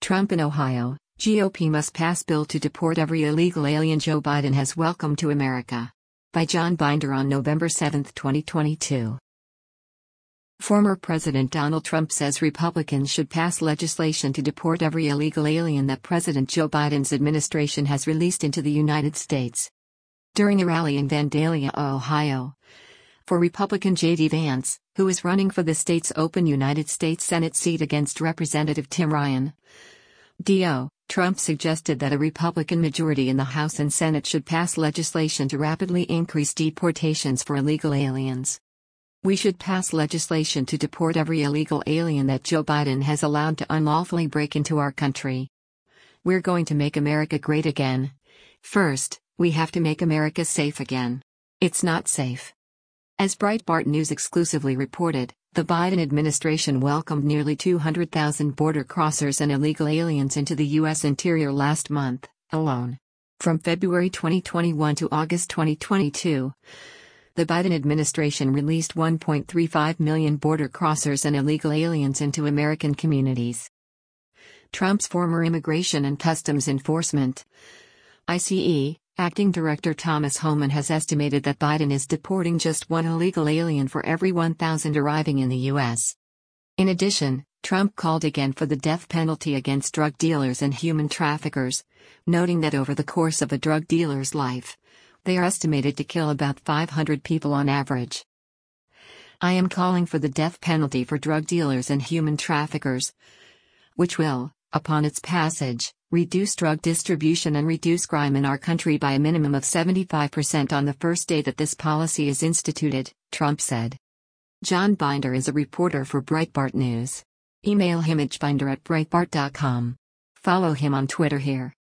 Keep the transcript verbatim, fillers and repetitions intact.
Trump in Ohio, G O P must pass bill to deport every illegal alien Joe Biden has welcomed to America. By John Binder on November seventh, twenty twenty-two. Former President Donald Trump says Republicans should pass legislation to deport every illegal alien that President Joe Biden's administration has released into the United States. During a rally in Vandalia, Ohio, for Republican J D Vance, who is running for the state's open United States Senate seat against Representative Tim Ryan, D O, Trump suggested that a Republican majority in the House and Senate should pass legislation to rapidly increase deportations for illegal aliens. We should pass legislation to deport every illegal alien that Joe Biden has allowed to unlawfully break into our country. We're going to make America great again. First, we have to make America safe again. It's not safe. As Breitbart News exclusively reported, the Biden administration welcomed nearly two hundred thousand border crossers and illegal aliens into the U S interior last month, alone. From February twenty twenty-one to August twenty twenty-two, the Biden administration released one point three five million border crossers and illegal aliens into American communities. Trump's former Immigration and Customs Enforcement (I C E) Acting Director Thomas Homan has estimated that Biden is deporting just one illegal alien for every one thousand arriving in the U S. In addition, Trump called again for the death penalty against drug dealers and human traffickers, noting that over the course of a drug dealer's life, they are estimated to kill about five hundred people on average. I am calling for the death penalty for drug dealers and human traffickers, which will, upon its passage, reduce drug distribution and reduce crime in our country by a minimum of seventy-five percent on the first day that this policy is instituted, Trump said. John Binder is a reporter for Breitbart News. Email him at binder at breitbart dot com. Follow him on Twitter here.